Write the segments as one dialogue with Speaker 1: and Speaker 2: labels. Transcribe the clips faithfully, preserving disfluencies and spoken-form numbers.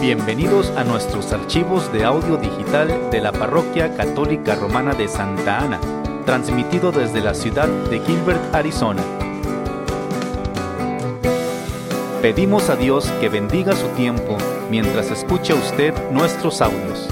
Speaker 1: Bienvenidos a nuestros archivos de audio digital de la Parroquia Católica Romana de Santa Ana, transmitido desde la ciudad de Gilbert, Arizona. Pedimos a Dios que bendiga su tiempo mientras escucha usted nuestros audios.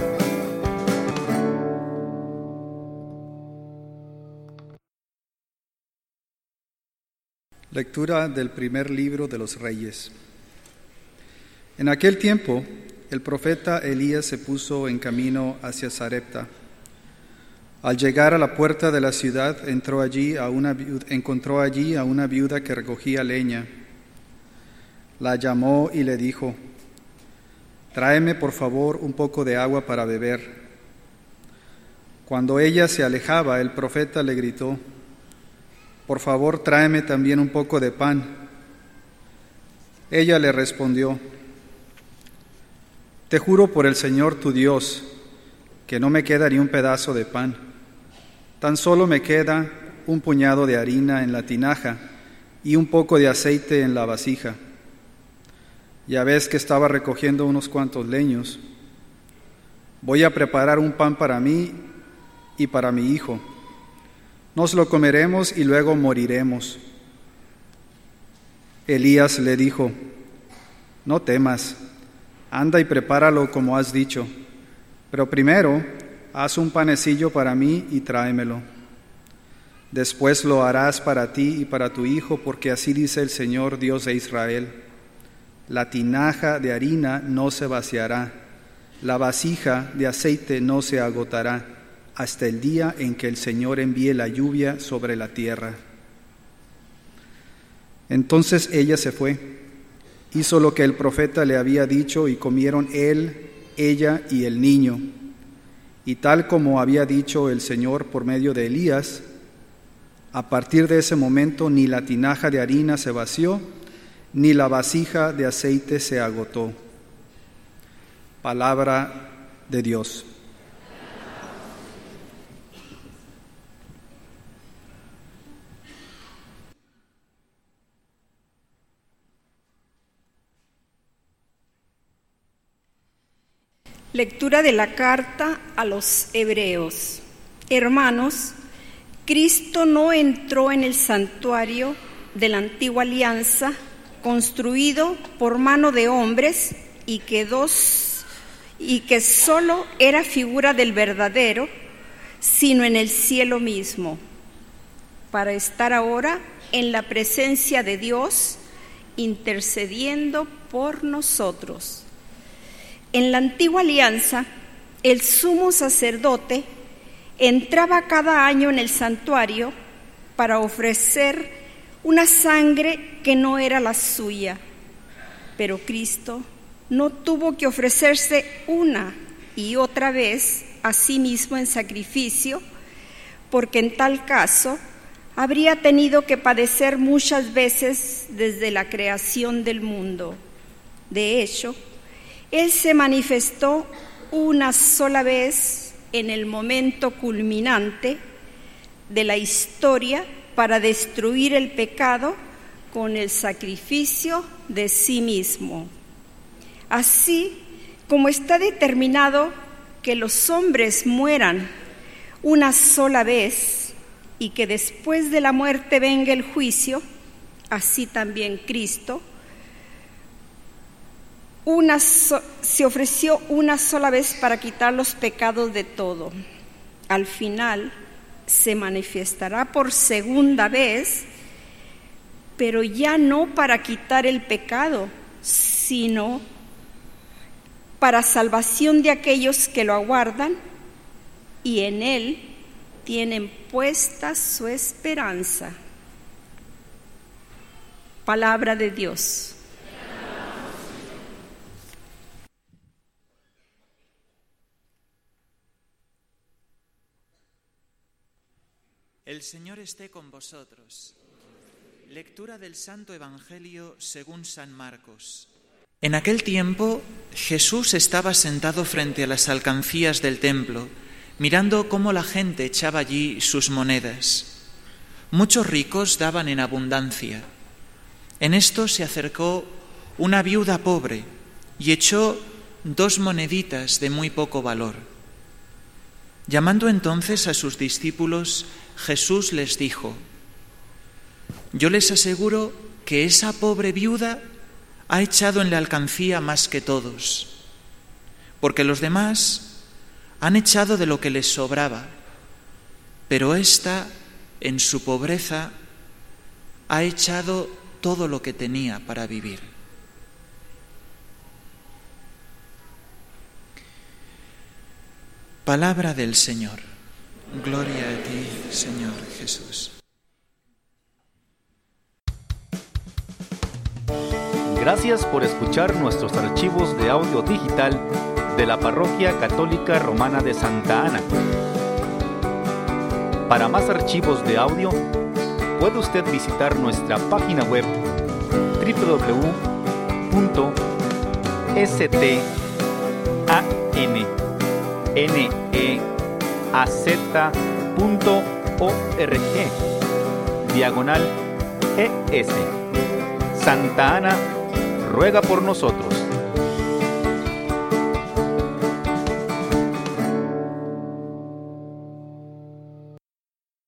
Speaker 2: Lectura del primer libro de los Reyes. En aquel tiempo, el profeta Elías se puso en camino hacia Sarepta. Al llegar a la puerta de la ciudad, entró allí a una viuda, encontró allí a una viuda que recogía leña. La llamó y le dijo: «Tráeme, por favor, un poco de agua para beber». Cuando ella se alejaba, el profeta le gritó: «Por favor, tráeme también un poco de pan». Ella le respondió: «Te juro por el Señor tu Dios, que no me queda ni un pedazo de pan. Tan solo me queda un puñado de harina en la tinaja y un poco de aceite en la vasija. Ya ves que estaba recogiendo unos cuantos leños. Voy a preparar un pan para mí y para mi hijo. Nos lo comeremos y luego moriremos». Elías le dijo: «No temas, anda y prepáralo como has dicho, pero primero haz un panecillo para mí y tráemelo. Después lo harás para ti y para tu hijo, porque así dice el Señor, Dios de Israel: la tinaja de harina no se vaciará, la vasija de aceite no se agotará, hasta el día en que el Señor envíe la lluvia sobre la tierra». Entonces ella se fue, hizo lo que el profeta le había dicho, y comieron él, ella y el niño. Y tal como había dicho el Señor por medio de Elías, a partir de ese momento ni la tinaja de harina se vació, ni la vasija de aceite se agotó. Palabra de Dios.
Speaker 3: Lectura de la carta a los Hebreos. Hermanos, Cristo no entró en el santuario de la antigua alianza, construido por mano de hombres, y que, dos, y que solo era figura del verdadero, sino en el cielo mismo, para estar ahora en la presencia de Dios, intercediendo por nosotros. En la antigua alianza, el sumo sacerdote entraba cada año en el santuario para ofrecer una sangre que no era la suya, pero Cristo no tuvo que ofrecerse una y otra vez a sí mismo en sacrificio, porque en tal caso habría tenido que padecer muchas veces desde la creación del mundo. De hecho, Él se manifestó una sola vez en el momento culminante de la historia para destruir el pecado con el sacrificio de sí mismo. Así como está determinado que los hombres mueran una sola vez y que después de la muerte venga el juicio, así también Cristo Una so- se ofreció una sola vez para quitar los pecados de todo. Al final se manifestará por segunda vez, pero ya no para quitar el pecado, sino para salvación de aquellos que lo aguardan y en Él tienen puesta su esperanza. Palabra de Dios.
Speaker 4: El Señor esté con vosotros. Lectura del Santo Evangelio según San Marcos. En aquel tiempo, Jesús estaba sentado frente a las alcancías del templo, mirando cómo la gente echaba allí sus monedas. Muchos ricos daban en abundancia. En esto se acercó una viuda pobre y echó dos moneditas de muy poco valor. Llamando entonces a sus discípulos, Jesús les dijo: yo les aseguro que esa pobre viuda ha echado en la alcancía más que todos, porque los demás han echado de lo que les sobraba, pero ésta, en su pobreza, ha echado todo lo que tenía para vivir. Palabra del Señor. Gloria a ti, Señor Jesús.
Speaker 1: Gracias por escuchar nuestros archivos de audio digital de la Parroquia Católica Romana de Santa Ana. Para más archivos de audio, puede usted visitar nuestra página web doble u doble u doble u punto stanneaz punto org diagonal es. Santa Ana ruega por nosotros.